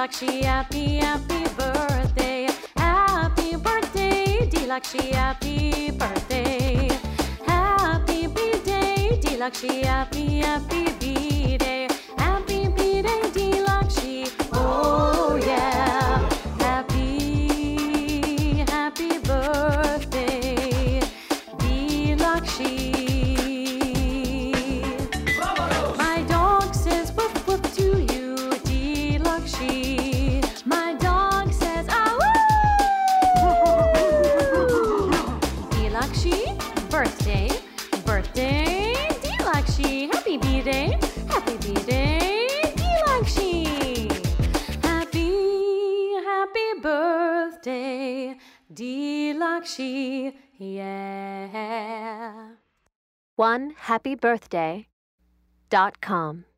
Dilakshi, happy, happy birthday. Happy birthday, Dilakshi, happy birthday. Happy B-Day, Dilakshi, happy, happy B-Day. Happy B-Day, Dilakshi, oh yeah. Happy, happy birthday, Dilakshi. My dog says woof woof to you, Dilakshi. My dog says ah woo. Dilakshi, birthday, birthday, Dilakshi. Happy B-Day, happy B-Day, Dilakshi. Happy, happy birthday, Dilakshi, yeah. OneHappyBirthday.com